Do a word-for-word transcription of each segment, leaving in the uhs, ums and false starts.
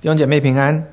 弟兄姐妹平安。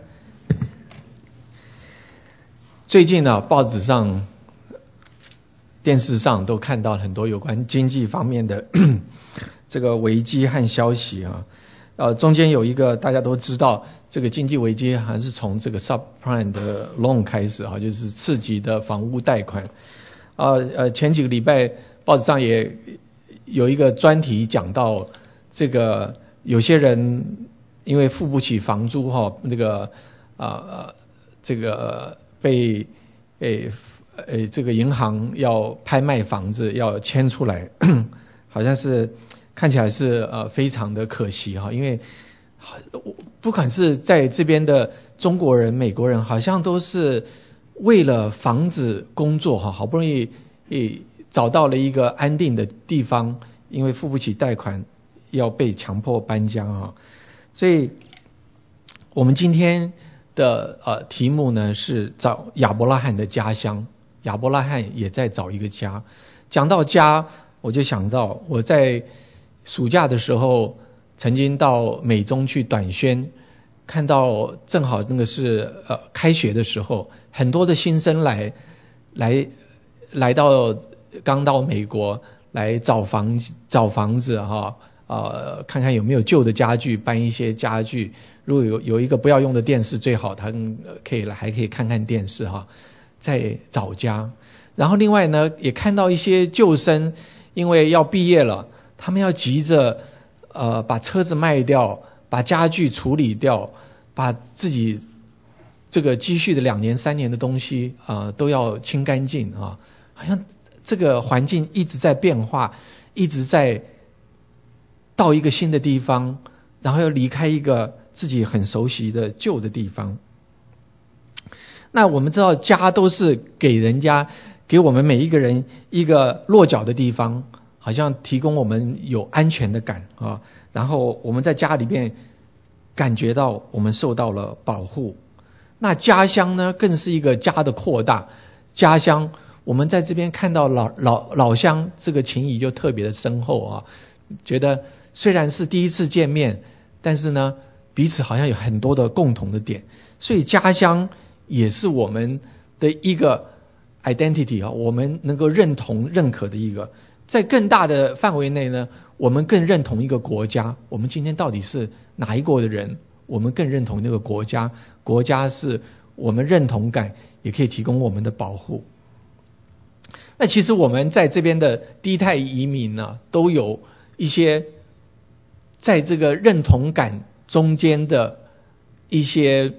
最近呢、啊，报纸上、电视上都看到很多有关经济方面的这个危机和消息啊。呃，中间有一个大家都知道，这个经济危机还是从这个 subprime 的 loan 开始啊，就是次级的房屋贷款。呃呃，前几个礼拜报纸上也有一个专题讲到这个有些人因为付不起房租哈，那个啊、呃、这个被诶诶这个银行要拍卖房子要迁出来，好像是看起来是呃非常的可惜哈，因为不管是在这边的中国人、美国人，好像都是为了房子工作哈，好不容易诶找到了一个安定的地方，因为付不起贷款要被强迫搬家哈。所以我们今天的呃题目呢是找亚伯拉罕的家乡，亚伯拉罕也在找一个家。讲到家，我就想到我在暑假的时候曾经到美中去短宣，看到正好那个是呃开学的时候，很多的新生来来来到刚到美国来找房找房子哈。呃，看看有没有旧的家具，搬一些家具。如果有有一个不要用的电视最好，他可以来还可以看看电视哈。在找家，然后另外呢，也看到一些旧生，因为要毕业了，他们要急着呃把车子卖掉，把家具处理掉，把自己这个积蓄的两年三年的东西啊、呃、都要清干净啊。好像这个环境一直在变化，一直在到一个新的地方，然后要离开一个自己很熟悉的旧的地方。那我们知道家都是给人家给我们每一个人一个落脚的地方，好像提供我们有安全的感啊，然后我们在家里面感觉到我们受到了保护。那家乡呢更是一个家的扩大，家乡我们在这边看到老老老乡，这个情谊就特别的深厚啊。觉得虽然是第一次见面，但是呢彼此好像有很多的共同的点，所以家乡也是我们的一个 identity 啊，我们能够认同认可的一个。在更大的范围内呢，我们更认同一个国家，我们今天到底是哪一国的人，我们更认同那个国家，国家是我们认同感，也可以提供我们的保护。那其实我们在这边的第一代移民呢，都有一些在这个认同感中间的一些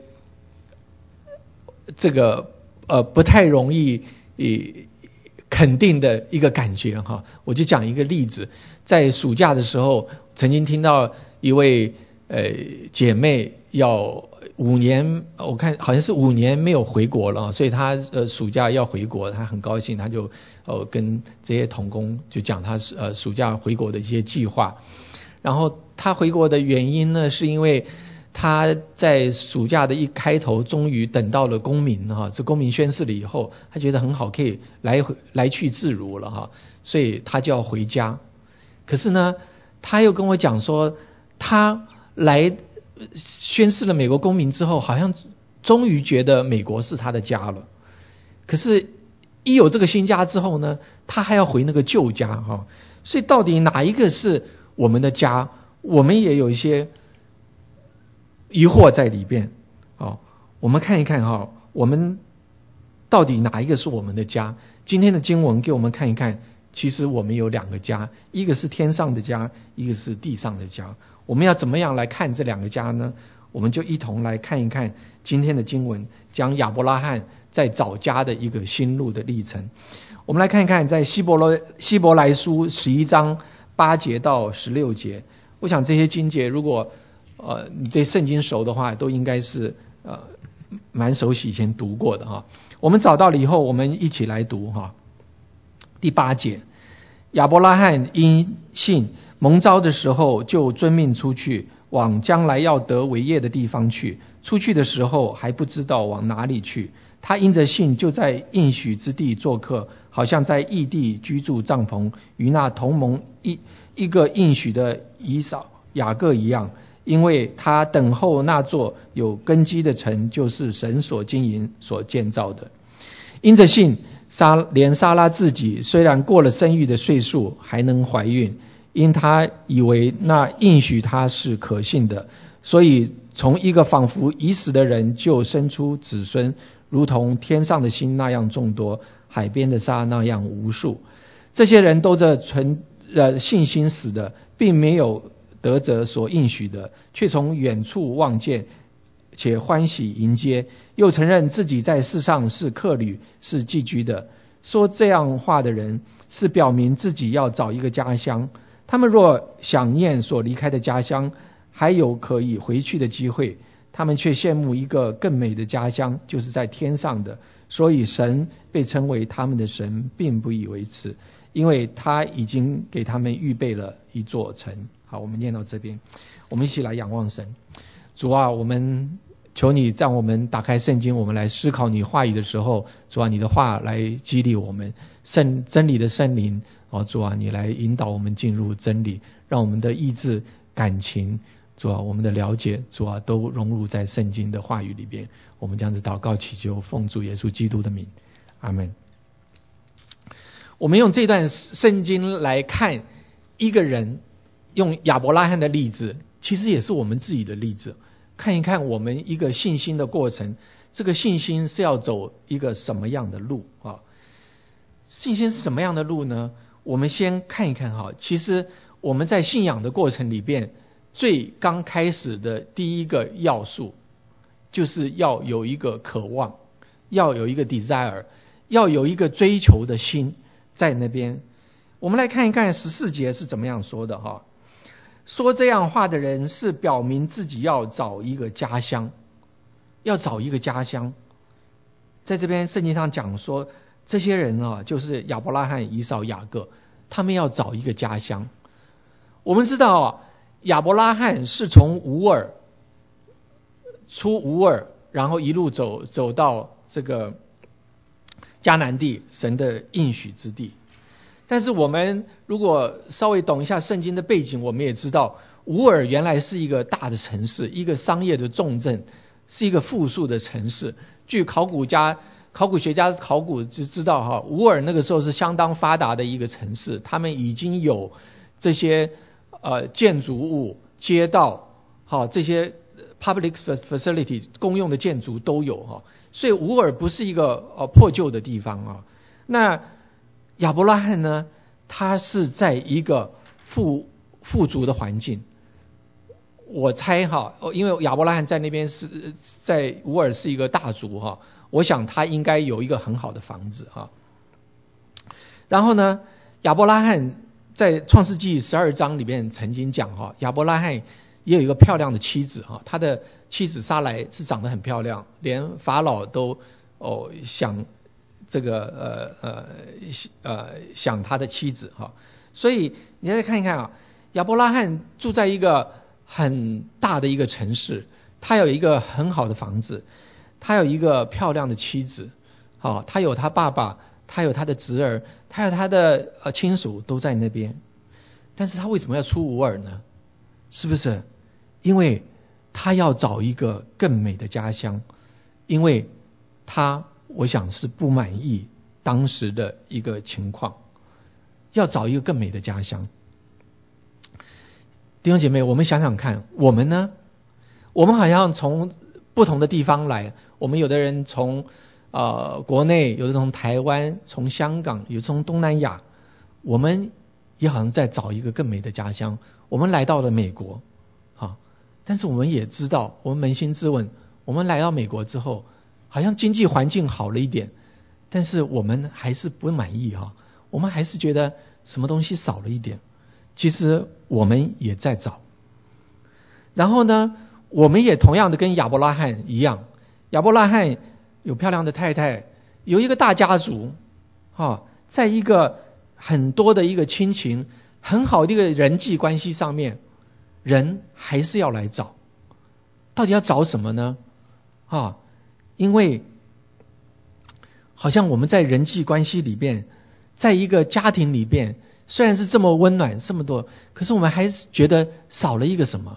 这个呃不太容易呃肯定的一个感觉哈。我就讲一个例子，在暑假的时候，曾经听到一位呃姐妹要五年，我看好像是五年没有回国了，所以她呃暑假要回国，她很高兴，她就呃跟这些同工就讲她呃暑假回国的一些计划。然后她回国的原因呢，是因为她在暑假的一开头，终于等到了公民哈，这公民宣誓了以后，她觉得很好，可以来来去自如了哈，所以她就要回家。可是呢，她又跟我讲说，她来宣誓了美国公民之后，好像终于觉得美国是她的家了。可是，一有这个新家之后呢，她还要回那个旧家哈，所以到底哪一个是我们的家？我们也有一些疑惑在里边。哦，我们看一看哈，我们到底哪一个是我们的家？今天的经文给我们看一看，其实我们有两个家，一个是天上的家，一个是地上的家。我们要怎么样来看这两个家呢？我们就一同来看一看今天的经文，讲亚伯拉罕在找家的一个心路的历程。我们来看一看，在希伯来希伯来书十一章八节到十六节，我想这些经节如果呃你对圣经熟的话，都应该是呃蛮熟悉，以前读过的哈。我们找到了以后，我们一起来读哈。第八节，亚伯拉罕因信蒙召的时候，就遵命出去，往将来要得为业的地方去。出去的时候还不知道往哪里去，他因着信就在应许之地做客，好像在异地居住帐篷，与那同盟一一个应许的以扫雅各一样。 因为他等候那座有根基的城，就是神所经营所建造的。因着信，撒连撒拉自己虽然过了生育的岁数，还能怀孕，因他以为那应许他是可信的，所以从一个仿佛已死的人就生出子孙，如同天上的星那样众多，海边的沙那样无数。这些人都着存呃信心死的，并没有得着所应许的，却从远处望见，且欢喜迎接，又承认自己在世上是客旅，是寄居的。说这样话的人，是表明自己要找一个家乡。他们若想念所离开的家乡，还有可以回去的机会，他们却羡慕一个更美的家乡，就是在天上的。所以神被称为他们的神，并不以为耻，因为他已经给他们预备了一座城。好，我们念到这边，我们一起来仰望神。主啊，我们求你让我们打开圣经，我们来思考你话语的时候，主啊，你的话来激励我们，圣真理的圣灵，哦，主啊，你来引导我们进入真理，让我们的意志、感情，主啊，我们的了解，主啊，都融入在圣经的话语里边。我们这样子祷告祈求，奉主耶稣基督的名，阿们。我们用这段圣经来看一个人，用亚伯拉罕的例子，其实也是我们自己的例子，看一看我们一个信心的过程。这个信心是要走一个什么样的路啊？信心是什么样的路呢？我们先看一看哈，其实我们在信仰的过程里边，最刚开始的第一个要素，就是要有一个渴望，要有一个 desire， 要有一个追求的心在那边。我们来看一看十四节是怎么样说的哈。说这样话的人是表明自己要找一个家乡，要找一个家乡。在这边圣经上讲说，这些人啊，就是亚伯拉罕、以扫、雅各，他们要找一个家乡。我们知道啊，亚伯拉罕是从乌尔出乌尔，然后一路走走到这个迦南地，神的应许之地。但是我们如果稍微懂一下圣经的背景，我们也知道乌尔原来是一个大的城市，一个商业的重镇，是一个富庶的城市。据考古家考古学家考古就知道哈，乌尔那个时候是相当发达的一个城市，他们已经有这些呃建筑物、街道，好，这些 public facility 公用的建筑都有哈，所以乌尔不是一个呃破旧的地方啊。那亚伯拉罕呢，他是在一个富富足的环境。我猜哈，因为亚伯拉罕在那边是在乌尔是一个大族哈，我想他应该有一个很好的房子哈。然后呢，亚伯拉罕在创世纪十二章里面曾经讲哈，亚伯拉罕也有一个漂亮的妻子哈，他的妻子撒莱是长得很漂亮，连法老都哦想这个呃呃呃想他的妻子哈。所以你再看一看啊，亚伯拉罕住在一个很大的一个城市，他有一个很好的房子，他有一个漂亮的妻子，好，他有他爸爸，他有他的侄儿，他有他的呃亲属都在那边。但是他为什么要出乌尔呢？是不是？因为他要找一个更美的家乡，因为他我想是不满意当时的一个情况，要找一个更美的家乡。弟兄姐妹，我们想想看，我们呢？我们好像从不同的地方来，我们有的人从呃国内，有的从台湾，从香港，有的从东南亚，我们也好像在找一个更美的家乡。我们来到了美国，啊，但是我们也知道，我们扪心自问，我们来到美国之后，好像经济环境好了一点，但是我们还是不满意哈，我们还是觉得什么东西少了一点。其实我们也在找，然后呢，我们也同样的跟亚伯拉罕一样，亚伯拉罕有漂亮的太太，有一个大家族，哈，在一个很多的一个亲情、很好的一个人际关系上面，人还是要来找，到底要找什么呢？啊，因为好像我们在人际关系里边，在一个家庭里边，虽然是这么温暖这么多，可是我们还是觉得少了一个什么，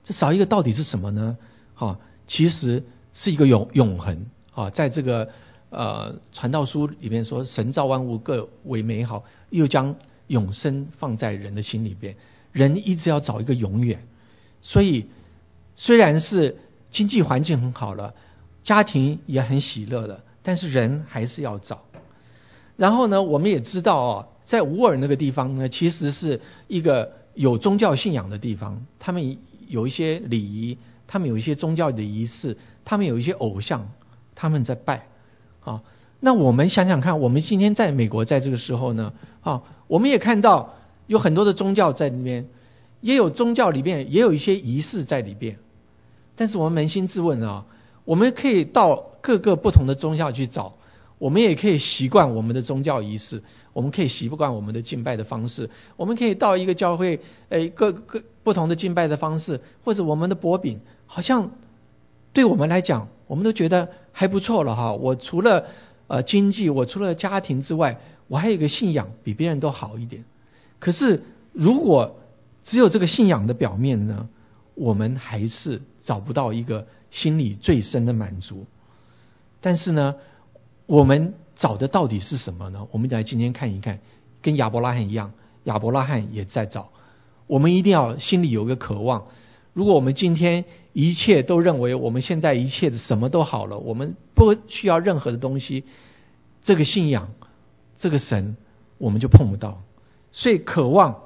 这少一个到底是什么呢？啊，其实是一个永永恒啊，在这个呃传道书里面说，神造万物各为美好，又将永生放在人的心里边，人一直要找一个永远。所以虽然是经济环境很好了，家庭也很喜乐了，但是人还是要找。然后呢，我们也知道哦，在乌尔那个地方呢，其实是一个有宗教信仰的地方，他们有一些礼仪，他们有一些宗教的仪式，他们有一些偶像，他们在拜。啊，那我们想想看，我们今天在美国在这个时候呢，啊，我们也看到有很多的宗教在里面，也有宗教里面也有一些仪式在里边。但是我们扪心自问啊，我们可以到各个不同的宗教去找。我们也可以习惯我们的宗教仪式，我们可以习惯我们的敬拜的方式，我们可以到一个教会，诶，各各不同的敬拜的方式，或者我们的薄饼，好像对我们来讲，我们都觉得还不错了哈。我除了呃经济，我除了家庭之外，我还有一个信仰比别人都好一点。可是如果只有这个信仰的表面呢，我们还是找不到一个心里最深的满足。但是呢，我们找的到底是什么呢？我们来今天看一看，跟亚伯拉罕一样，亚伯拉罕也在找。我们一定要心里有个渴望。如果我们今天一切都认为我们现在一切的什么都好了，我们不需要任何的东西，这个信仰，这个神，我们就碰不到。所以渴望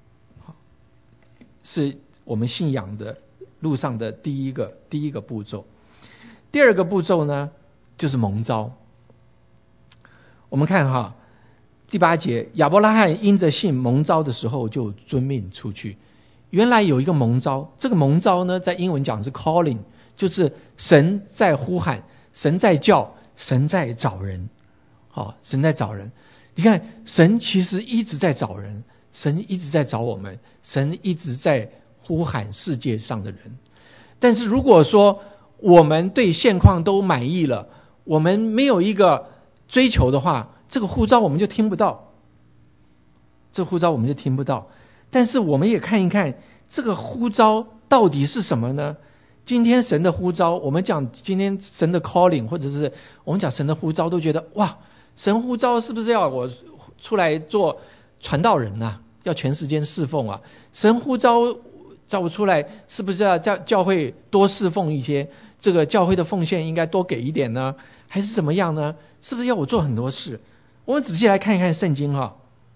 是我们信仰的路上的第一个第一个步骤。第二个步骤呢，就是蒙召。我们看哈，第八节，亚伯拉罕因着信蒙召的时候就遵命出去。原来有一个蒙召，这个蒙召呢，在英文讲是 calling， 就是神在呼喊，神在叫，神在找人。好，神在找人。你看，神其实一直在找人，神一直在找我们，神一直在呼喊世界上的人。但是如果说我们对现况都满意了，我们没有一个追求的话，这个呼召我们就听不到，这个呼召我们就听不到。但是我们也看一看这个呼召到底是什么呢？今天神的呼召，我们讲今天神的 calling， 或者是我们讲神的呼召，都觉得哇，神呼召是不是要我出来做传道人啊？要全时间侍奉啊？神呼召叫我出来，是不是要教教会多侍奉一些？这个教会的奉献应该多给一点呢？还是怎么样呢？是不是要我做很多事？我们仔细来看一看圣经哈。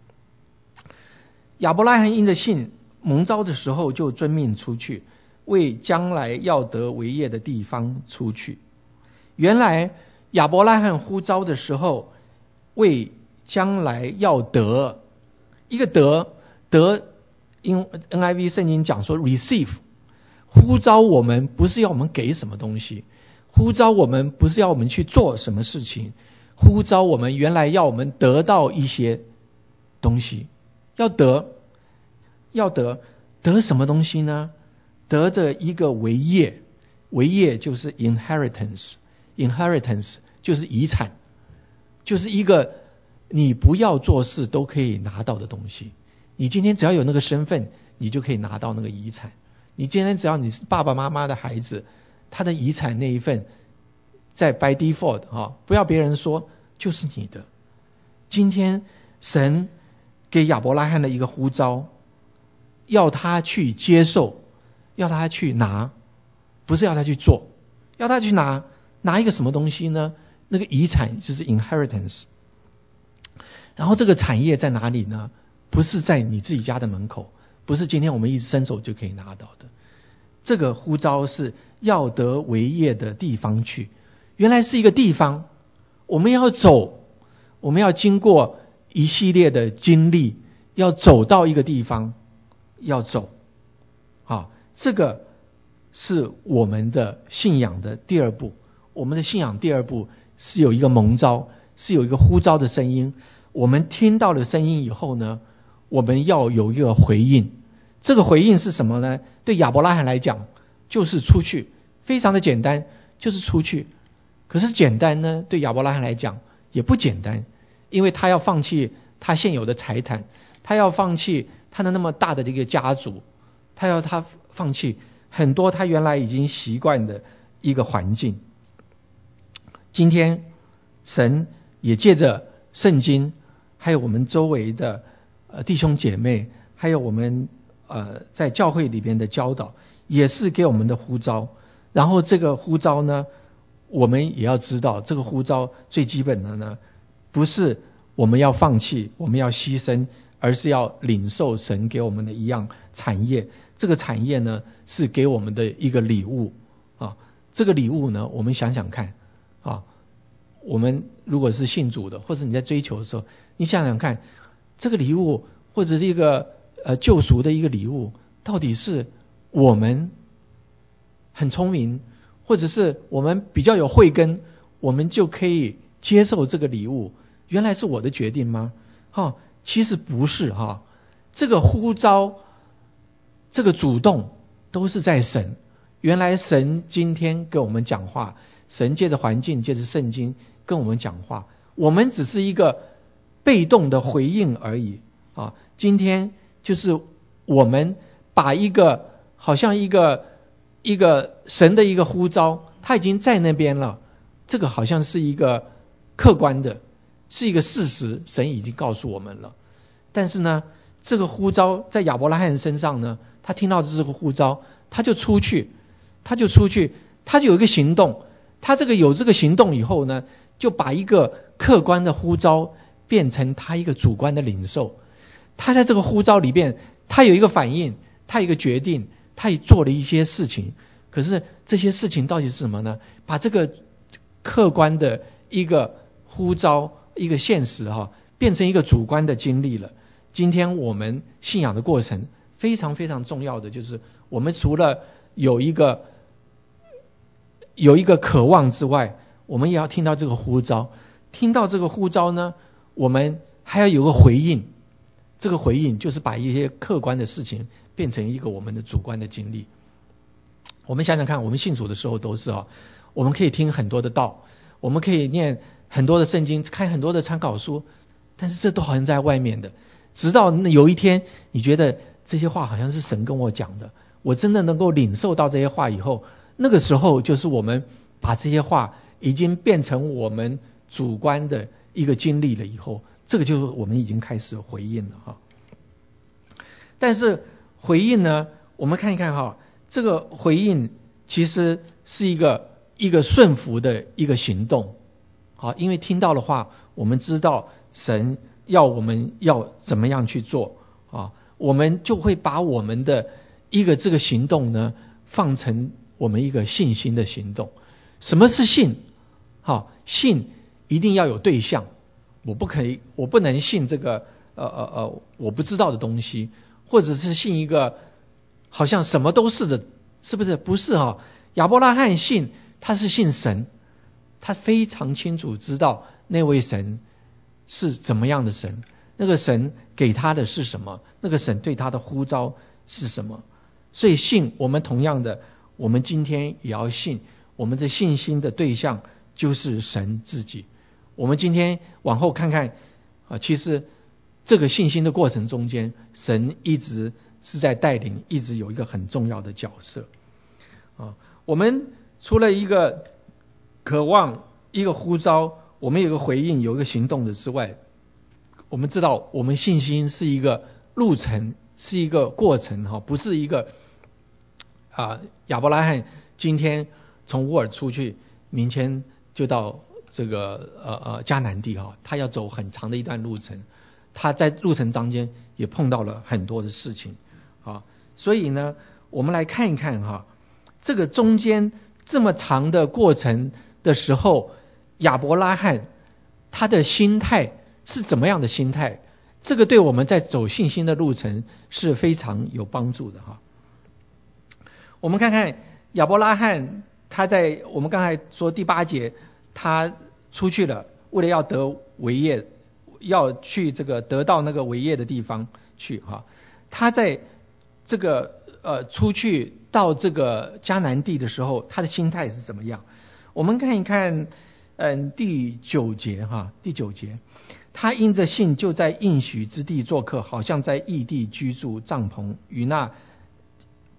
亚伯拉罕因着信蒙召的时候，就遵命出去，为将来要得为业的地方出去。原来亚伯拉罕呼召的时候，为将来要得，一个得得，因 N I V 圣经讲说 receive， 呼召我们不是要我们给什么东西，呼召我们不是要我们去做什么事情，呼召我们原来要我们得到一些东西，要得，要得，得什么东西呢？得的一个为业，为业就是 inheritance， inheritance 就是遗产，就是一个你不要做事都可以拿到的东西。你今天只要有那个身份，你就可以拿到那个遗产。你今天只要你是爸爸妈妈的孩子，他的遗产那一份在 by default 啊，不要别人说就是你的。今天神给亚伯拉罕的一个呼召，要他去接受，要他去拿，不是要他去做，要他去拿。拿一个什么东西呢？那个遗产就是 inheritance。然后这个产业在哪里呢？不是在你自己家的门口，不是今天我们一直伸手就可以拿到的。这个呼召是要得为业的地方去。原来是一个地方，我们要走，我们要经过一系列的经历，要走到一个地方，要走。啊，这个是我们的信仰的第二步。我们的信仰第二步是有一个蒙召，是有一个呼召的声音。我们听到了声音以后呢，我们要有一个回应。这个回应是什么呢？对亚伯拉罕来讲，就是出去，非常的简单，就是出去。可是简单呢，对亚伯拉罕来讲也不简单，因为他要放弃他现有的财产，他要放弃他的那么大的这个家族，他要他放弃很多他原来已经习惯的一个环境。今天神也借着圣经，还有我们周围的呃弟兄姐妹，还有我们呃在教会里边的教导，也是给我们的呼召。然后这个呼召呢，我们也要知道，这个呼召最基本的呢，不是我们要放弃，我们要牺牲，而是要领受神给我们的一样产业。这个产业呢，是给我们的一个礼物啊。这个礼物呢，我们想想看啊，我们如果是信主的，或者你在追求的时候，你想想看，这个礼物或者是一个呃救赎的一个礼物，到底是我们很聪明，或者是我们比较有慧根，我们就可以接受这个礼物？原来是我的决定吗？哈、哦，其实不是哈、哦。这个呼召，这个主动都是在神。原来神今天跟我们讲话，神借着环境，借着圣经跟我们讲话，我们只是一个被动的回应而已啊。今天就是我们把一个好像一个一个神的一个呼召，他已经在那边了，这个好像是一个客观的，是一个事实，神已经告诉我们了。但是呢，这个呼召在亚伯拉罕身上呢，他听到这个呼召，他就出去，他就出去，他就有一个行动。他这个有这个行动以后呢，就把一个客观的呼召变成他一个主观的领受。他在这个呼召里边，他有一个反应，他有一个决定，他也做了一些事情。可是这些事情到底是什么呢？把这个客观的一个呼召，一个现实哈、啊，变成一个主观的经历了。今天我们信仰的过程非常非常重要的，就是我们除了有一个有一个渴望之外，我们也要听到这个呼召。听到这个呼召呢，我们还要有个回应。这个回应就是把一些客观的事情变成一个我们的主观的经历。我们想想看，我们信主的时候都是啊，我们可以听很多的道，我们可以念很多的圣经，看很多的参考书，但是这都好像在外面的。直到有一天，你觉得这些话好像是神跟我讲的，我真的能够领受到这些话以后，那个时候就是我们把这些话已经变成我们主观的一个经历了以后，这个就是我们已经开始回应了哈。但是回应呢，我们看一看哈，这个回应其实是一个一个顺服的一个行动，好，因为听到的话，我们知道神要我们要怎么样去做啊，我们就会把我们的一个这个行动呢，放成我们一个信心的行动。什么是信？好，信一定要有对象，我不可以，我不能信这个呃呃呃我不知道的东西，或者是信一个好像什么都是的，是不是？不是哈、哦。亚伯拉罕信，他是信神，他非常清楚知道那位神是怎么样的神，那个神给他的是什么，那个神对他的呼召是什么。所以信，我们同样的，我们今天也要信，我们的信心的对象就是神自己。我们今天往后看看啊，其实这个信心的过程中间，神一直是在带领，一直有一个很重要的角色啊。我们除了一个渴望，一个呼召，我们有个回应，有一个行动的之外，我们知道我们信心是一个路程，是一个过程哈，不是一个啊亚伯拉罕今天从乌尔出去，明天就到这个呃呃迦南地哈，他要走很长的一段路程，他在路程当中也碰到了很多的事情啊，所以呢，我们来看一看哈，这个中间这么长的过程的时候，亚伯拉罕他的心态是怎么样的心态？这个对我们在走信心的路程是非常有帮助的哈。我们看看亚伯拉罕，他在我们刚才说第八节，他出去了，为了要得为业，要去这个得到那个为业的地方去哈。他在这个呃出去到这个迦南地的时候，他的心态是怎么样？我们看一看，嗯，第九节哈，第九节，他因着信就在应许之地做客，好像在异地居住帐篷，与那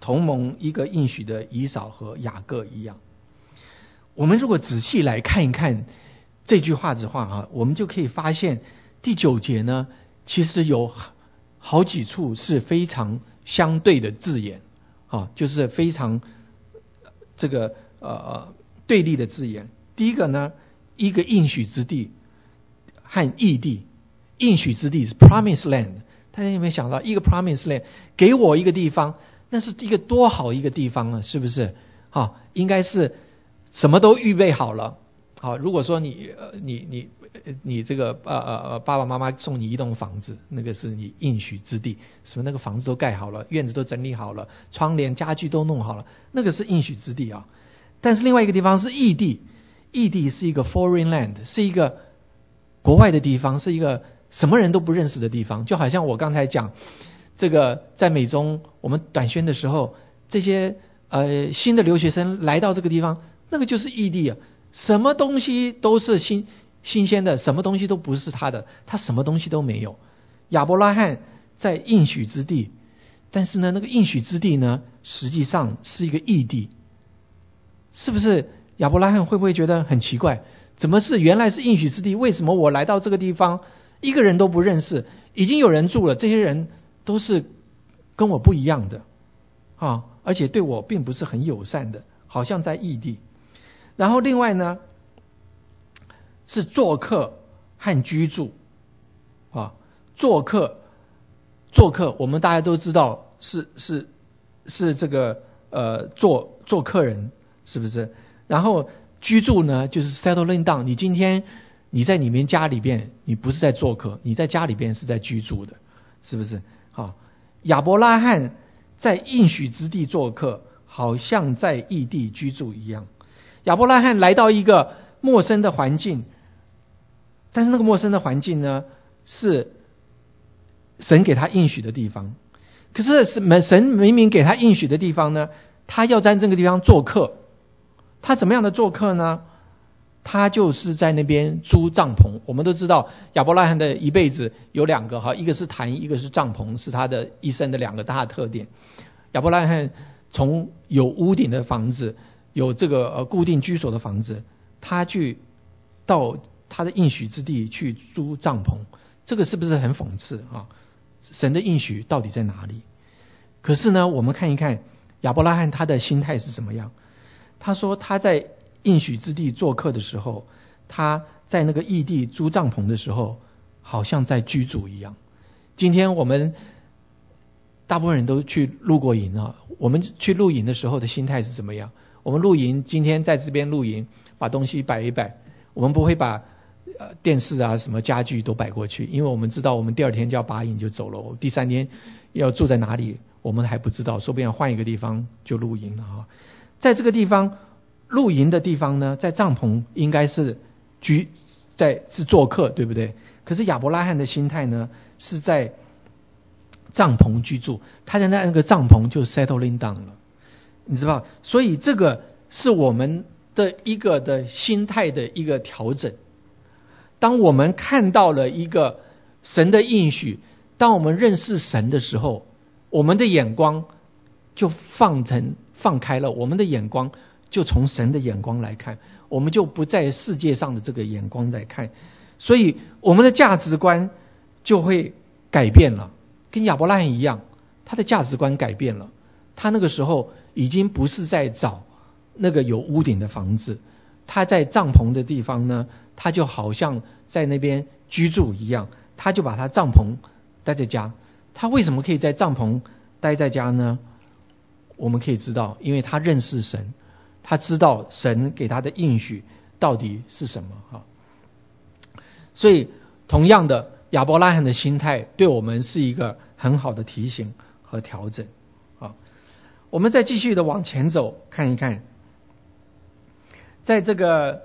同盟一个应许的以扫和雅各一样。我们如果仔细来看一看这句话的话啊，我们就可以发现第九节呢，其实有好几处是非常相对的字眼啊，就是非常这个呃对立的字眼。第一个呢，一个应许之地和异地。应许之地是 promised land， 大家有没有想到一个 promised land 给我一个地方，那是一个多好一个地方啊，是不是？好，应该是什么都预备好了。好，如果说你呃你你你这个呃呃爸爸妈妈送你一栋房子，那个是你应许之地，什么那个房子都盖好了，院子都整理好了，窗帘家具都弄好了，那个是应许之地啊。但是另外一个地方是异地，异地是一个 foreign land， 是一个国外的地方，是一个什么人都不认识的地方。就好像我刚才讲这个在美中我们短宣的时候，这些呃新的留学生来到这个地方，那个就是异地啊，什么东西都是新新鲜的，什么东西都不是他的，他什么东西都没有。亚伯拉罕在应许之地，但是呢那个应许之地呢实际上是一个异地。是不是亚伯拉罕会不会觉得很奇怪，怎么是原来是应许之地，为什么我来到这个地方一个人都不认识，已经有人住了，这些人都是跟我不一样的啊，而且对我并不是很友善的，好像在异地。然后另外呢是做客和居住啊，做客做客我们大家都知道是是是这个呃做做客人，是不是？然后居住呢就是 settling down， 你今天你在你们家里边，你不是在做客，你在家里边是在居住的，是不是？好，亚伯拉罕在应许之地做客，好像在异地居住一样。亚伯拉罕来到一个陌生的环境，但是那个陌生的环境呢是神给他应许的地方，可是神明明给他应许的地方呢，他要在这个地方做客。他怎么样的做客呢？他就是在那边租帐篷。我们都知道亚伯拉罕的一辈子有两个哈，一个是坛，一个是帐篷，是他的一生的两个大特点。亚伯拉罕从有屋顶的房子，有这个呃固定居所的房子，他去到他的应许之地去租帐篷，这个是不是很讽刺啊？神的应许到底在哪里？可是呢，我们看一看亚伯拉罕他的心态是什么样。他说他在应许之地做客的时候，他在那个异地租帐篷的时候，好像在居住一样。今天我们大部分人都去露过营啊，我们去露营的时候的心态是怎么样？我们露营，今天在这边露营，把东西摆一摆，我们不会把呃电视啊什么家具都摆过去，因为我们知道我们第二天就要拔营就走了，第三天要住在哪里我们还不知道，说不定要换一个地方就露营了啊。在这个地方露营的地方呢，在帐篷应该是居在是做客，对不对？可是亚伯拉罕的心态呢是在帐篷居住，他在那个帐篷就 settling down 了，你知道？所以这个是我们的一个的心态的一个调整。当我们看到了一个神的应许，当我们认识神的时候，我们的眼光就放成放开了，我们的眼光就从神的眼光来看，我们就不在世界上的这个眼光来看，所以我们的价值观就会改变了。跟亚伯拉罕一样，他的价值观改变了，他那个时候已经不是在找那个有屋顶的房子，他在帐篷的地方呢，他就好像在那边居住一样，他就把他帐篷待在家。他为什么可以在帐篷待在家呢？我们可以知道，因为他认识神，他知道神给他的应许到底是什么啊。所以同样的，亚伯拉罕的心态对我们是一个很好的提醒和调整啊。我们再继续的往前走看一看，在这个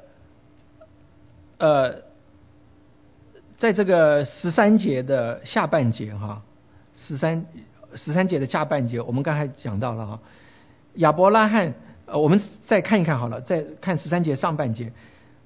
呃在这个十三节的下半节哈，十三十三节的下半节，我们刚才讲到了哈，亚伯拉罕，呃，我们再看一看好了，再看十三节上半节，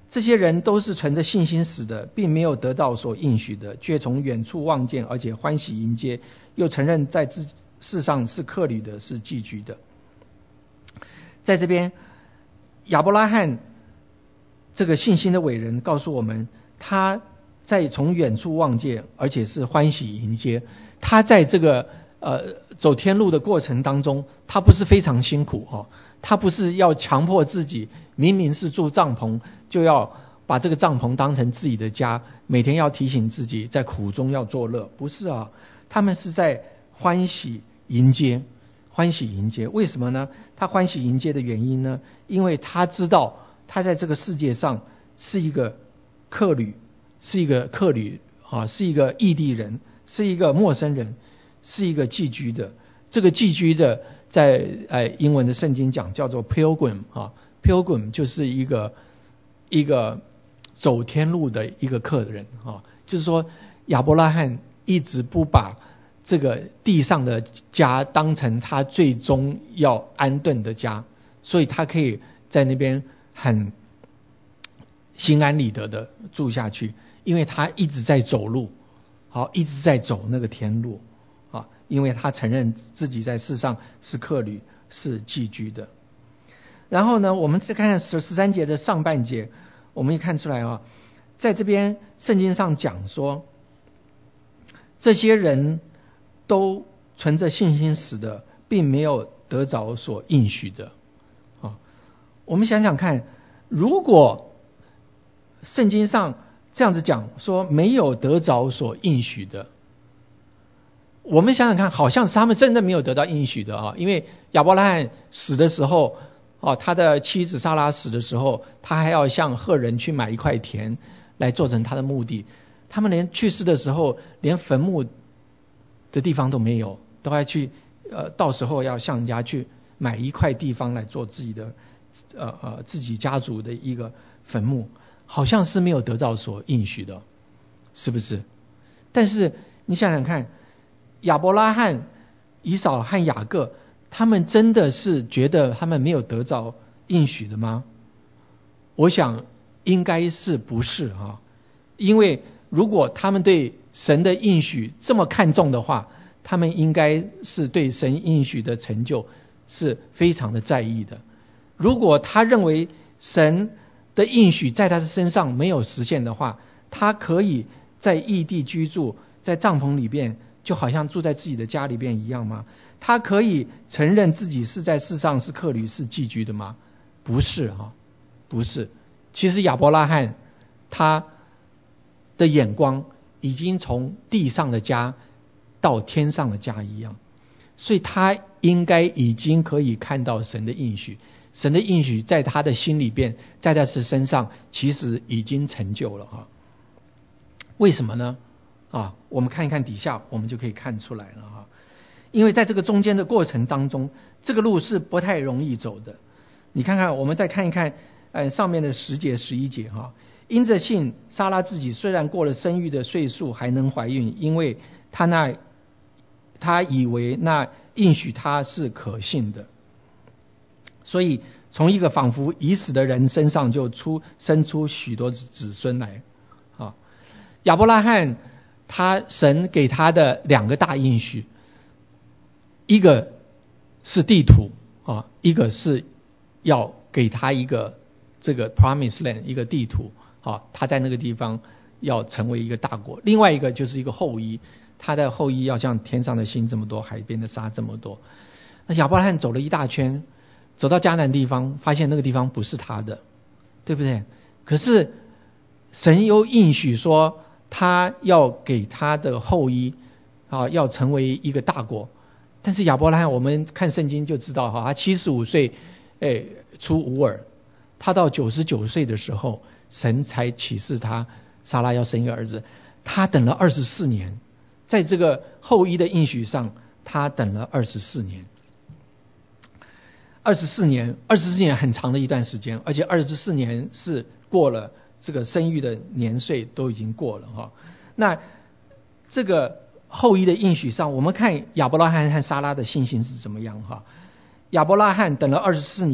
这些人都是存着信心死的，并没有得到所应许的，却从远处望见，而且欢喜迎接，又承认在自世上是客旅的，是寄居的。在这边，亚伯拉罕这个信心的伟人告诉我们，他在从远处望见，而且是欢喜迎接。他在这个呃走天路的过程当中，他不是非常辛苦哦，他不是要强迫自己，明明是住帐篷，就要把这个帐篷当成自己的家，每天要提醒自己在苦中要作乐，不是啊，他们是在欢喜迎接。欢喜迎接，为什么呢？他欢喜迎接的原因呢？因为他知道他在这个世界上是一个客旅，是一个客旅啊，是一个异地人，是一个陌生人，是一个寄居的。这个寄居的在呃英文的圣经讲叫做 pilgrim 啊 ，pilgrim 就是一个一个走天路的一个客人啊，就是说亚伯拉罕一直不把这个地上的家当成他最终要安顿的家，所以他可以在那边很心安理得的住下去，因为他一直在走路，好，一直在走那个天路啊，因为他承认自己在世上是客旅，是寄居的。然后呢，我们再看看十十三节的上半节，我们也看出来啊，在这边圣经上讲说，这些人都存着信心死的，并没有得着所应许的。啊，我们想想看，如果圣经上这样子讲说没有得着所应许的，我们想想看，好像是他们真的没有得到应许的啊，因为亚伯拉罕死的时候，啊，他的妻子撒拉死的时候，他还要向赫人去买一块田来做成他的墓地。他们连去世的时候，连坟墓的地方都没有，都要去呃，到时候要向人家去买一块地方来做自己的呃呃自己家族的一个坟墓，好像是没有得到所应许的，是不是？但是你想想看，亚伯拉罕、以扫和雅各，他们真的是觉得他们没有得到应许的吗？我想应该是不是啊？因为如果他们对神的应许这么看重的话，他们应该是对神应许的成就是非常的在意的。如果他认为神的应许在他的身上没有实现的话，他可以在异地居住，在帐篷里边，就好像住在自己的家里边一样吗？他可以承认自己是在世上是客旅，是寄居的吗？不是啊，不是。其实亚伯拉罕他的眼光已经从地上的家到天上的家一样，所以他应该已经可以看到神的应许，神的应许在他的心里边，在他的身上其实已经成就了哈。为什么呢？啊，我们看一看底下，我们就可以看出来了哈。因为在这个中间的过程当中，这个路是不太容易走的。你看看，我们再看一看，呃，上面的十节、十一节哈。因着信，撒拉自己虽然过了生育的岁数，还能怀孕，因为他那他以为那应许他是可信的，所以从一个仿佛已死的人身上就出生出许多子孙来。啊，亚伯拉罕他神给他的两个大应许，一个是地图啊，一个是要给他一个这个 promised land 一个地图。好，他在那个地方要成为一个大国。另外一个就是一个后裔，他的后裔要像天上的星这么多，海边的沙这么多。那亚伯拉罕走了一大圈，走到迦南地方，发现那个地方不是他的，对不对？可是神又应许说，他要给他的后裔啊，要成为一个大国。但是亚伯拉罕，我们看圣经就知道哈，他七十五岁，哎，出吾尔，他到九十九岁的时候，神才启示他，撒拉要生一个儿子。他等了二十四年，在这个后裔的应许上，他等了二十四年。二十四年，二十四年很长的一段时间，而且二十四年是过了这个生育的年岁都已经过了哈。那这个后裔的应许上，我们看亚伯拉罕和撒拉的信心是怎么样哈？亚伯拉罕等了二十四年，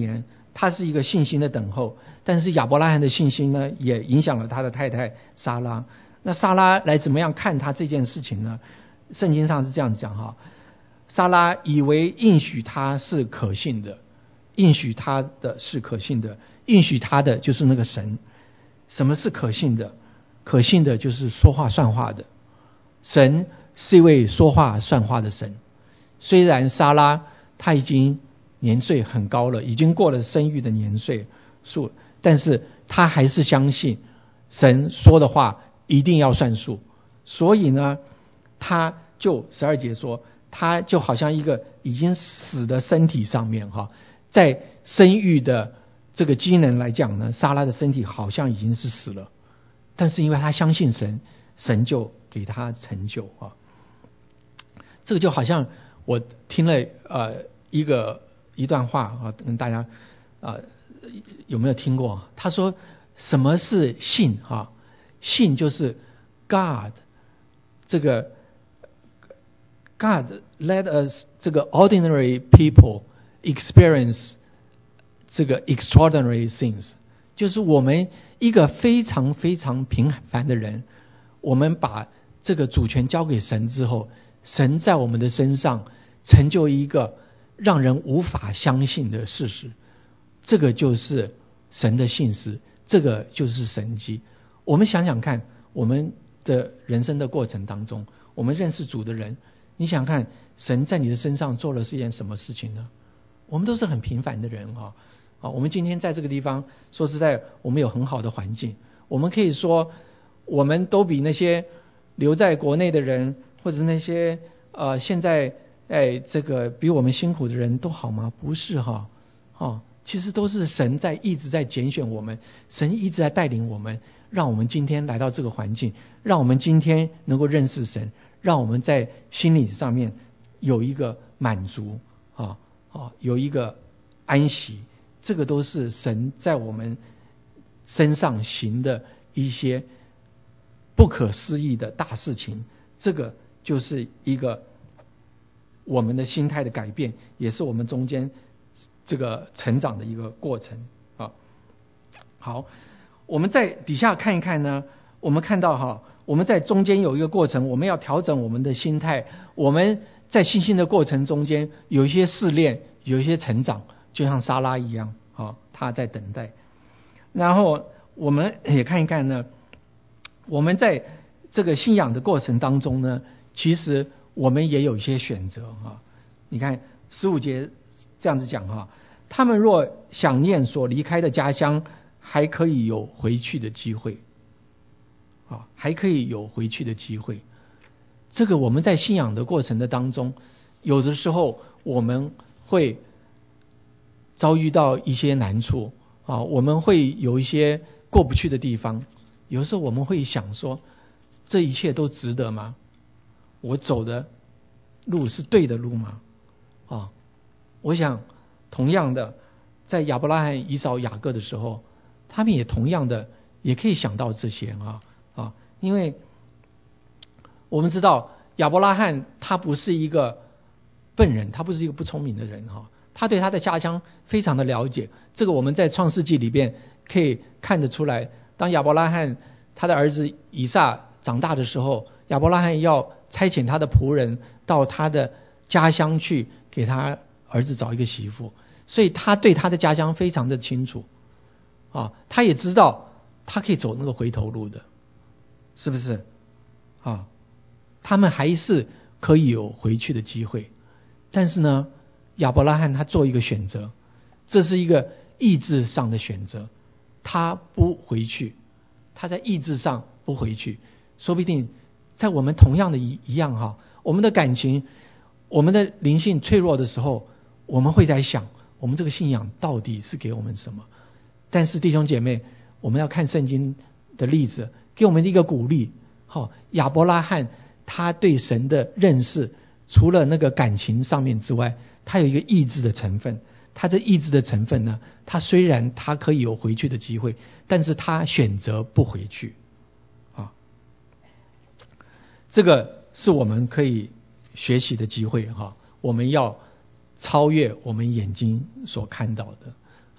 他是一个信心的等候，但是亚伯拉罕的信心呢，也影响了他的太太撒拉。那撒拉来怎么样看他这件事情呢？圣经上是这样子讲哈，撒拉以为应许他是可信的，应许他的是可信的，应许他的就是那个神。什么是可信的？可信的就是说话算话的。神是一位说话算话的神。虽然撒拉他已经年岁很高了，已经过了生育的年岁数，但是他还是相信神说的话一定要算数。所以呢，他就十二节说，他就好像一个已经死的身体上面哈，在生育的这个机能来讲呢，撒拉的身体好像已经是死了，但是因为他相信神，神就给他成就啊。这个就好像我听了呃一个一段话啊，跟大家啊、呃、有没有听过？他说什么是信啊？信就是 God 这个 God let us 这个 ordinary people experience 这个 extraordinary things， 就是我们一个非常非常平凡的人，我们把这个主权交给神之后，神在我们的身上成就一个让人无法相信的事实，这个就是神的信实，这个就是神迹。我们想想看，我们的人生的过程当中，我们认识主的人，你想想看，神在你的身上做了是一件什么事情呢？我们都是很平凡的人啊。啊，我们今天在这个地方，说实在，我们有很好的环境，我们可以说，我们都比那些留在国内的人，或者是那些呃现在哎这个比我们辛苦的人都好吗？不是哈，哦，其实都是神在一直在拣选我们，神一直在带领我们，让我们今天来到这个环境，让我们今天能够认识神，让我们在心理上面有一个满足啊啊，有一个安息。这个都是神在我们身上行的一些不可思议的大事情，这个就是一个我们的心态的改变，也是我们中间这个成长的一个过程啊。好，我们在底下看一看呢，我们看到哈，我们在中间有一个过程，我们要调整我们的心态，我们在信心的过程中间有一些试炼，有一些成长。就像撒拉一样啊，他在等待。然后我们也看一看呢，我们在这个信仰的过程当中呢，其实我们也有一些选择啊。你看十五节这样子讲哈，他们若想念所离开的家乡，还可以有回去的机会啊，还可以有回去的机会。这个我们在信仰的过程的当中，有的时候我们会遭遇到一些难处啊，我们会有一些过不去的地方。有时候我们会想说，这一切都值得吗？我走的路是对的路吗？啊，我想同样的，在亚伯拉罕、以扫、雅各的时候，他们也同样的也可以想到这些啊啊，因为我们知道亚伯拉罕他不是一个笨人，他不是一个不聪明的人哈。他对他的家乡非常的了解，这个我们在创世纪里边可以看得出来。当亚伯拉罕他的儿子以撒长大的时候，亚伯拉罕要差遣他的仆人到他的家乡去给他儿子找一个媳妇，所以他对他的家乡非常的清楚啊，他也知道他可以走那个回头路的，是不是啊？他们还是可以有回去的机会，但是呢，亚伯拉罕他做一个选择，这是一个意志上的选择，他不回去，他在意志上不回去。说不定在我们同样的一一样哈，我们的感情，我们的灵性脆弱的时候，我们会在想，我们这个信仰到底是给我们什么？但是弟兄姐妹，我们要看圣经的例子，给我们一个鼓励。好，亚伯拉罕他对神的认识，除了那个感情上面之外，他有一个意志的成分。他这意志的成分呢，他虽然他可以有回去的机会，但是他选择不回去啊。这个是我们可以学习的机会哈。我们要超越我们眼睛所看到的啊。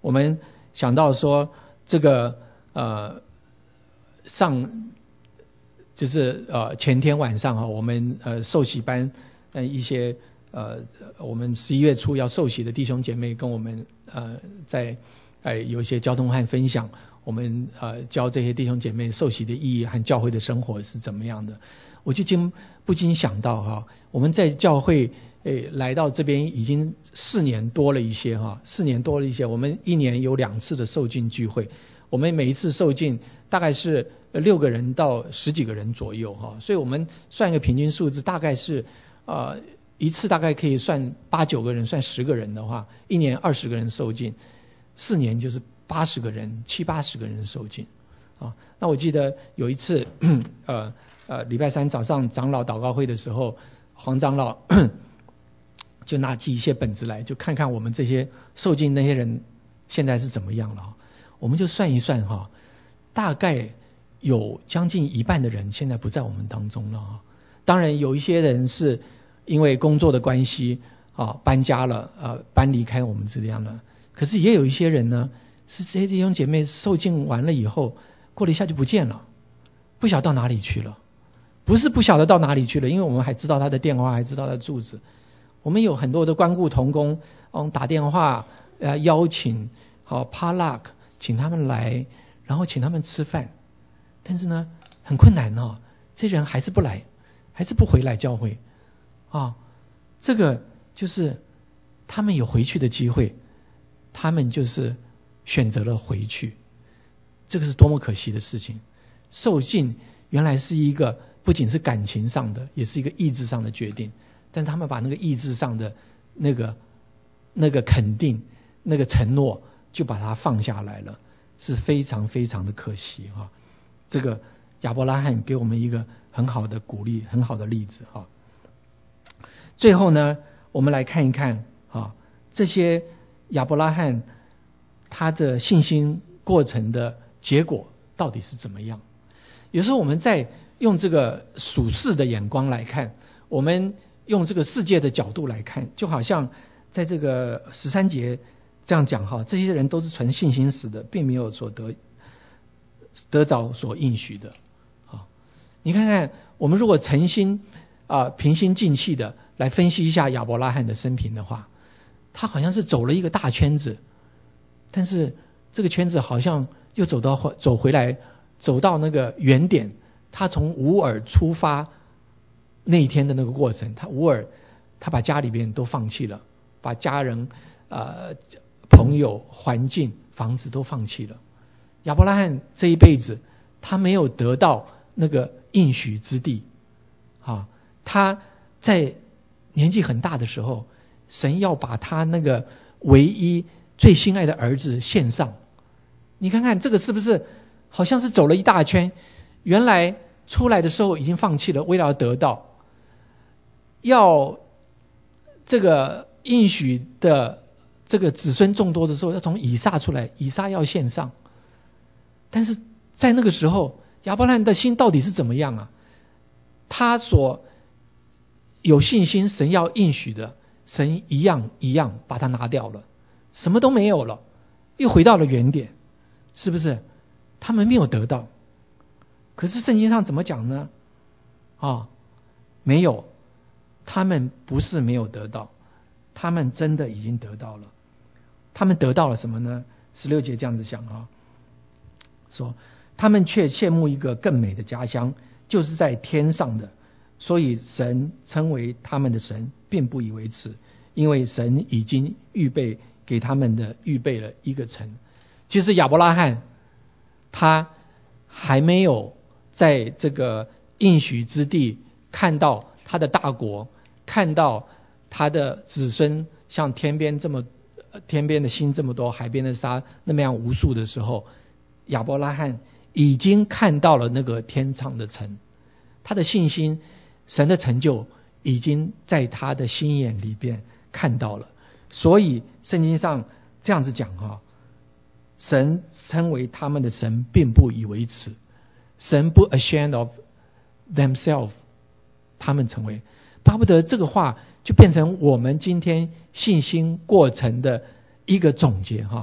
我们想到说这个呃上就是呃前天晚上哈，我们呃受洗班呃一些呃我们十一月初要受洗的弟兄姐妹跟我们呃在呃有一些交通和分享，我们呃教这些弟兄姐妹受洗的意义和教会的生活是怎么样的。我就经不禁想到哈，我们在教会诶来到这边已经四年多了一些哈，四年多了一些。我们一年有两次的受浸聚会，我们每一次受浸大概是六个人到十几个人左右哈，所以我们算一个平均数字，大概是呃一次大概可以算八九个人，算十个人的话，一年二十个人受浸，四年就是八十个人，七八十个人受浸啊。那我记得有一次呃。呃，礼拜三早上长老祷告会的时候，黄长老就拿起一些本子来，就看看我们这些受浸那些人现在是怎么样了。我们就算一算哈，大概有将近一半的人现在不在我们当中了。当然有一些人是因为工作的关系啊搬家了，呃搬离开我们这样了。可是也有一些人呢，是这些弟兄姐妹受浸完了以后，过了一下就不见了，不晓得到哪里去了。不是不晓得到哪里去了，因为我们还知道他的电话，还知道他的住址。我们有很多的关顾同工，嗯，打电话呃邀请，好 potluck 请他们来，然后请他们吃饭。但是呢，很困难哦，这人还是不来，还是不回来教会啊。这个就是他们有回去的机会，他们就是选择了回去，这个是多么可惜的事情。受浸原来是一个不仅是感情上的，也是一个意志上的决定，但他们把那个意志上的那个那个肯定、那个承诺，就把它放下来了，是非常非常的可惜哈。这个亚伯拉罕给我们一个很好的鼓励，很好的例子哈。最后呢，我们来看一看啊，这些亚伯拉罕他的信心过程的结果到底是怎么样？有时候我们在用这个属世的眼光来看，我们用这个世界的角度来看，就好像在这个十三节这样讲哈，这些人都是存信心死的，并没有所得得着所应许的。好，你看看我们如果诚心啊、呃、平心静气的来分析一下亚伯拉罕的生平的话，他好像是走了一个大圈子，但是这个圈子好像又走到走回来，走到那个原点。他从乌尔出发那一天的那个过程，他乌尔他把家里边都放弃了，把家人呃朋友环境房子都放弃了。亚伯拉罕这一辈子他没有得到那个应许之地啊，他在年纪很大的时候，神要把他那个唯一最心爱的儿子献上。你看看这个是不是好像是走了一大圈，原来出来的时候已经放弃了，为了要得到要这个应许的这个子孙众多的时候，要从以撒出来，以撒要献上。但是在那个时候，亚伯拉罕的心到底是怎么样啊？他所有信心神要应许的，神一样一样把它拿掉了，什么都没有了，又回到了原点，是不是？他们没有得到。可是圣经上怎么讲呢？啊，没有，他们不是没有得到，他们真的已经得到了。他们得到了什么呢？十六节这样子讲啊，说他们却羡慕一个更美的家乡，就是在天上的，所以神称为他们的神，并不以为耻，因为神已经预备给他们的预备了一个城。其实亚伯拉罕他还没有在这个应许之地看到他的大国，看到他的子孙像天边这么天边的星这么多，海边的沙那么样无数的时候，亚伯拉罕已经看到了那个天上的城，他的信心，神的成就已经在他的心眼里边看到了。所以圣经上这样子讲哈，神称为他们的神，并不以为耻。神不 ashamed of themselves， 他们成为，巴不得这个话就变成我们今天信心过程的一个总结哈。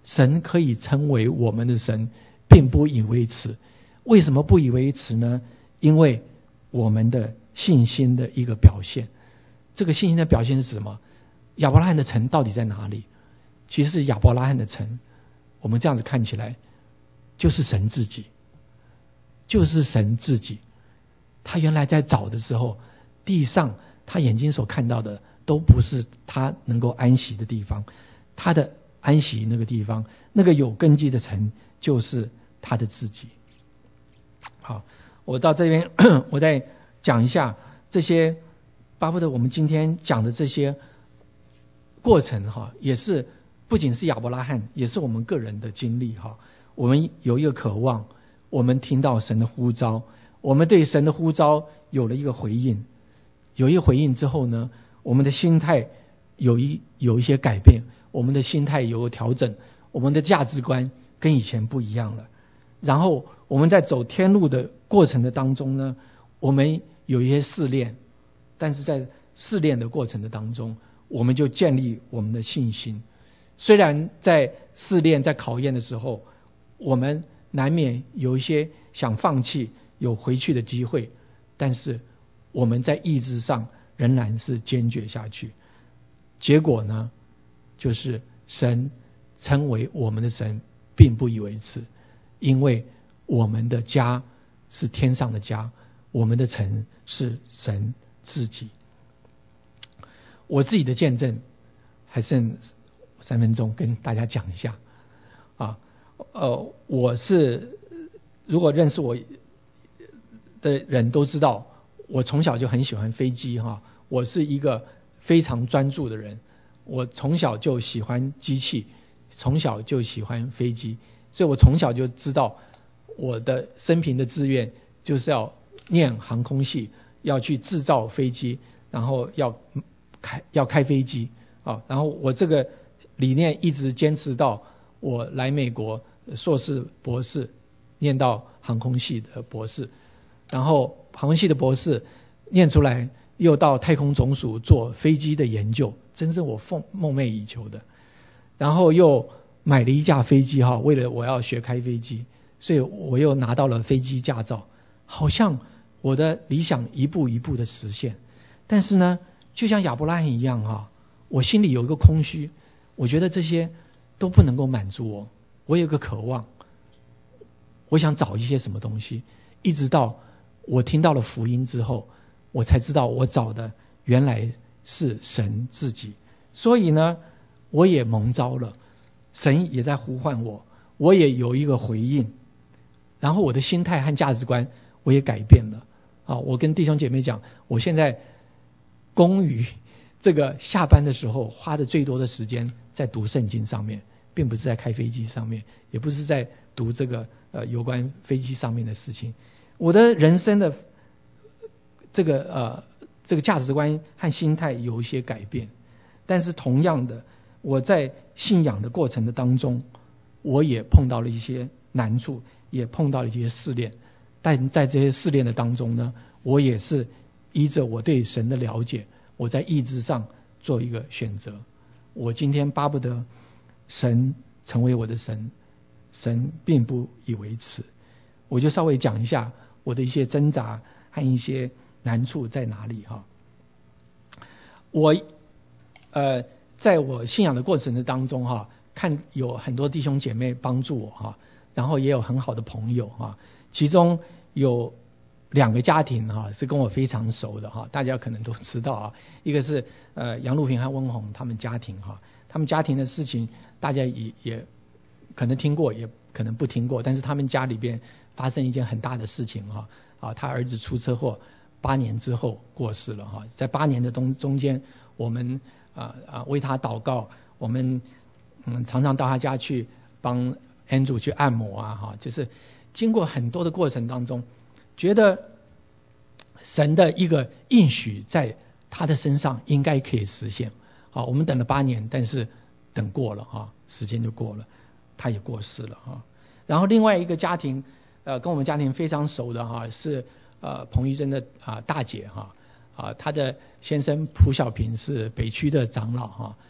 神可以称为我们的神，并不以为耻。为什么不以为耻呢？因为我们的信心的一个表现。这个信心的表现是什么？亚伯拉罕的城到底在哪里？其实是亚伯拉罕的城，我们这样子看起来就是神自己，就是神自己。他原来在找的时候，地上他眼睛所看到的都不是他能够安息的地方，他的安息那个地方，那个有根基的城就是他的自己。好，我到这边我再讲一下这些，巴不得我们今天讲的这些过程哈，也是不仅是亚伯拉罕，也是我们个人的经历哈。我们有一个渴望，我们听到神的呼召，我们对神的呼召有了一个回应，有一个回应之后呢，我们的心态有一有一些改变，我们的心态有调整，我们的价值观跟以前不一样了。然后我们在走天路的过程的当中呢，我们有一些试炼，但是在试炼的过程的当中，我们就建立我们的信心。虽然在试炼在考验的时候，我们难免有一些想放弃有回去的机会，但是我们在意志上仍然是坚决下去。结果呢，就是神称为我们的神，并不以为耻，因为我们的家是天上的家，我们的城是神自己。我自己的见证还剩三分钟跟大家讲一下啊，呃，我是如果认识我的人都知道，我从小就很喜欢飞机哈，我是一个非常专注的人，我从小就喜欢机器，从小就喜欢飞机，所以我从小就知道我的生平的志愿就是要念航空系，要去制造飞机，然后要开要开飞机啊，然后我这个理念一直坚持到我来美国硕士博士，念到航空系的博士，然后航空系的博士念出来，又到太空总署做飞机的研究，真是我梦梦寐以求的。然后又买了一架飞机哈，为了我要学开飞机，所以我又拿到了飞机驾照，好像我的理想一步一步的实现。但是呢，就像亚伯拉罕一样哈，我心里有一个空虚，我觉得这些都不能够满足我，我有个渴望，我想找一些什么东西，一直到我听到了福音之后，我才知道我找的原来是神自己。所以呢，我也蒙召了，神也在呼唤我，我也有一个回应，然后我的心态和价值观我也改变了啊！我跟弟兄姐妹讲，我现在公余这个下班的时候花的最多的时间在读圣经上面，并不是在开飞机上面，也不是在读这个呃有关飞机上面的事情。我的人生的这个呃这个价值观和心态有一些改变，但是同样的，我在信仰的过程的当中，我也碰到了一些难处，也碰到了一些试炼。但在这些试炼的当中呢，我也是依着我对神的了解，我在意志上做一个选择。我今天巴不得神成为我的神，神并不以为耻。我就稍微讲一下我的一些挣扎和一些难处在哪里哈。我呃在我信仰的过程的当中哈，看有很多弟兄姐妹帮助我哈，然后也有很好的朋友哈，其中有两个家庭哈是跟我非常熟的哈，大家可能都知道啊，一个是呃杨路平和温红他们家庭哈，他们家庭的事情大家也也可能听过，也可能不听过，但是他们家里边发生一件很大的事情哈啊，他儿子出车祸，八年之后过世了哈，在八年的中中间，我们啊啊为他祷告，我们嗯常常到他家去帮 Andrew 去按摩啊哈，就是经过很多的过程当中，觉得神的一个应许在他的身上应该可以实现。好，我们等了八年，但是等过了哈，时间就过了，他也过世了哈。然后另外一个家庭，呃，跟我们家庭非常熟的哈，是呃彭玉珍的啊、呃、大姐哈啊，她的先生蒲小平是北区的长老哈，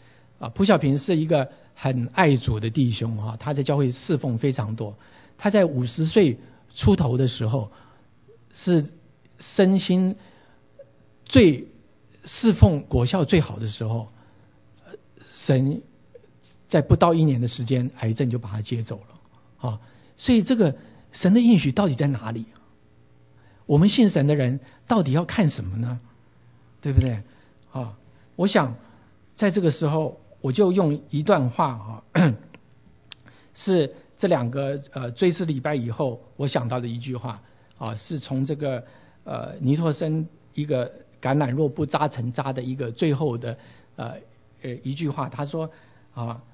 啊，蒲小平是一个很爱主的弟兄啊，他在教会侍奉非常多。他在五十岁出头的时候，是身心最侍奉果效最好的时候，神在不到一年的时间，癌症就把他接走了啊。所以这个神的应许到底在哪里？我们信神的人到底要看什么呢？对不对啊？我想在这个时候，我就用一段话啊，是这两个呃追思礼拜以后我想到的一句话啊，是从这个呃尼托生一个橄榄若不扎成渣的一个最后的呃呃一句话，他说啊，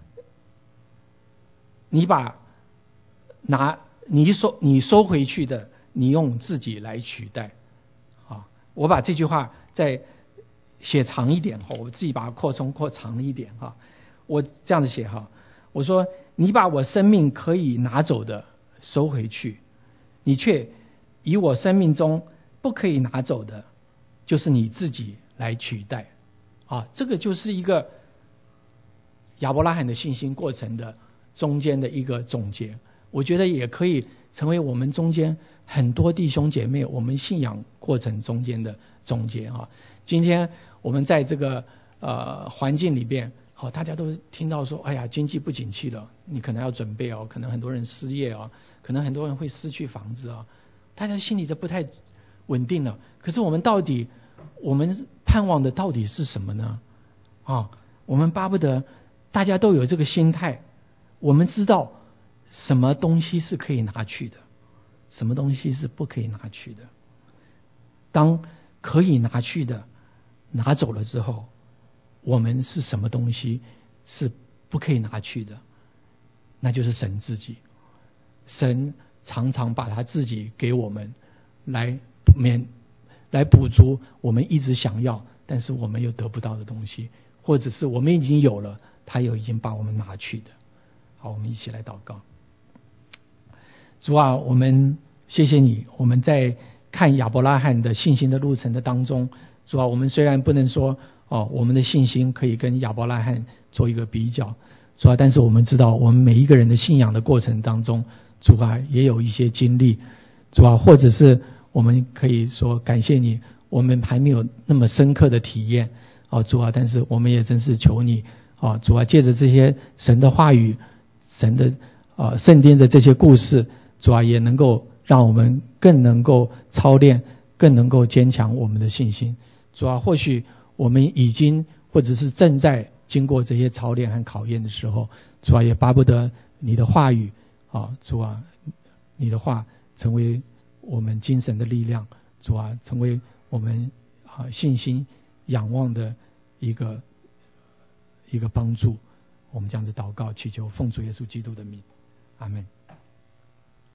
你把拿你收你收回去的，你用自己来取代啊。我把这句话再写长一点哈，我自己把它扩充扩长一点哈。我这样子写哈，我说你把我生命可以拿走的收回去，你却以我生命中不可以拿走的，就是你自己来取代啊。这个就是一个亚伯拉罕的信心过程的中间的一个总结，我觉得也可以成为我们中间很多弟兄姐妹我们信仰过程中间的总结啊。今天我们在这个呃环境里边，好，大家都听到说，哎呀，经济不景气了，你可能要准备哦，可能很多人失业哦，可能很多人会失去房子啊，大家心里都不太稳定了。可是我们到底，我们盼望的到底是什么呢？啊，我们巴不得大家都有这个心态，我们知道什么东西是可以拿去的，什么东西是不可以拿去的。当可以拿去的拿走了之后，我们是什么东西是不可以拿去的？那就是神自己。神常常把他自己给我们，来免来补足我们一直想要但是我们又得不到的东西，或者是我们已经有了，他又已经把我们拿去的。好，我们一起来祷告。主啊，我们谢谢你，我们在看亚伯拉罕的信心的路程的当中，主啊，我们虽然不能说哦，我们的信心可以跟亚伯拉罕做一个比较，主啊，但是我们知道我们每一个人的信仰的过程当中，主啊也有一些经历，主啊，或者是我们可以说感谢你，我们还没有那么深刻的体验啊，主啊，但是我们也真是求你啊，主啊，借着这些神的话语，神的啊圣经的这些故事，主啊，也能够让我们更能够操练，更能够坚强我们的信心。主啊，或许我们已经或者是正在经过这些操练和考验的时候，主啊，也巴不得你的话语啊，主啊，你的话成为我们精神的力量，主啊，成为我们啊信心仰望的一个一个帮助。我们这样子祷告祈求，奉主耶稣基督的名，阿们。